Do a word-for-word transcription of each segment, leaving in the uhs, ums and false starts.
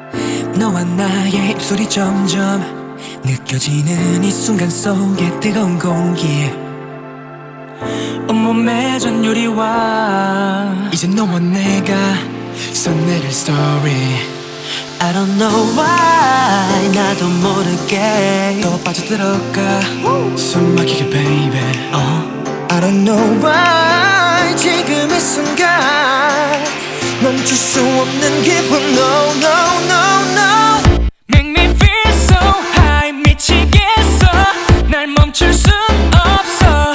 너와 나의 입술이 점점 느껴지는 이 순간 속에 뜨거운 공기 온몸에 전율이와 이제 너와 내가 써내릴 story I don't know why 나도 모르게 또 빠져들어가 숨 막히게 baby uh. I don't know why 지금 이 순간 멈출 수 없는 기분 No no no no Make me feel so high 미치겠어 날 멈출 순 없어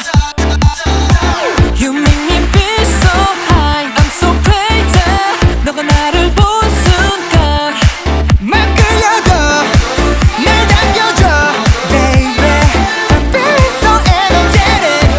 You make me feel so high I'm so crazy 너가 나를 본 순간 막 끌려가 날 당겨줘 Baby I'm feeling so energetic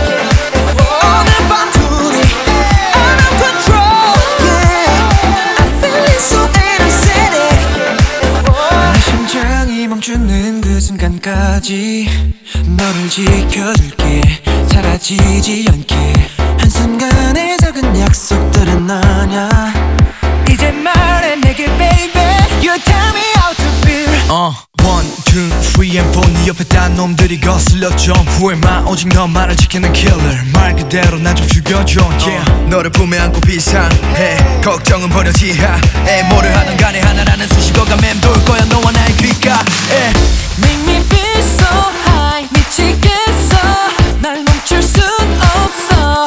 오늘 밤 둘이 out of control Yeah I'm feeling so energetic 내 심장이 멈추는 그 순간까지 너를 지켜줄게 사라지지 않게 한순간의 작은 약속들은 아냐 이제 말해 내게 baby You tell me how to feel uh, one, two, three and four 네 옆에 딴 놈들이 거슬려 좀 후회만 오직 너만을 지키는 killer 말 그대로 난 좀 죽여줘 yeah. 너를 품에 안고 비상해 걱정은 버려 지하에 뭐를 하든 간에 하나라는 수식어가 맴돌 거야 너와 나의 귓가에 Make me feel so high 미치겠어 날 멈출 순 없어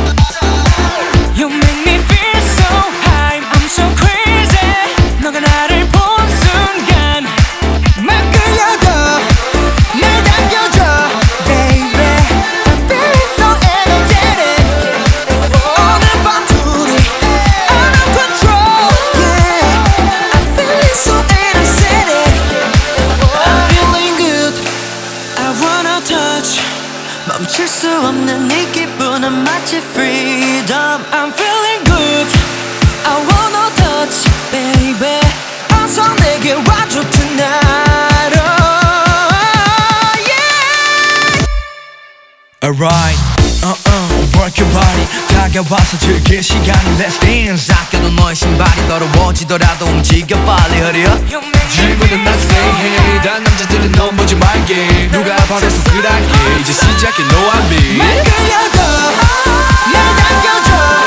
You make me feel so high I'm so crazy 너가 나를 본 순간 막 끌려가 날 당겨줘 Baby I'm feeling so energetic 오늘 밤 둘이 out of control Yeah I'm feeling so energetic I'm feeling good I wanna touch 멈출 수 없는 이 기분은 마치 freedom I'm feeling good I wanna touch baby 어서 내게 와줘 tonight oh, yeah. Alright uh-uh work your body 다가와서 즐길 시간을 Let's dance 아껴둔 너의 신발이 더러워지더라도 움직여 빨리 hurry up 질문은 난 say hey 단 남자들은 넌 보지 말게 누가 버려서 그랄게 이제 시작해 no I'm me 말 끌려가 날 당겨줘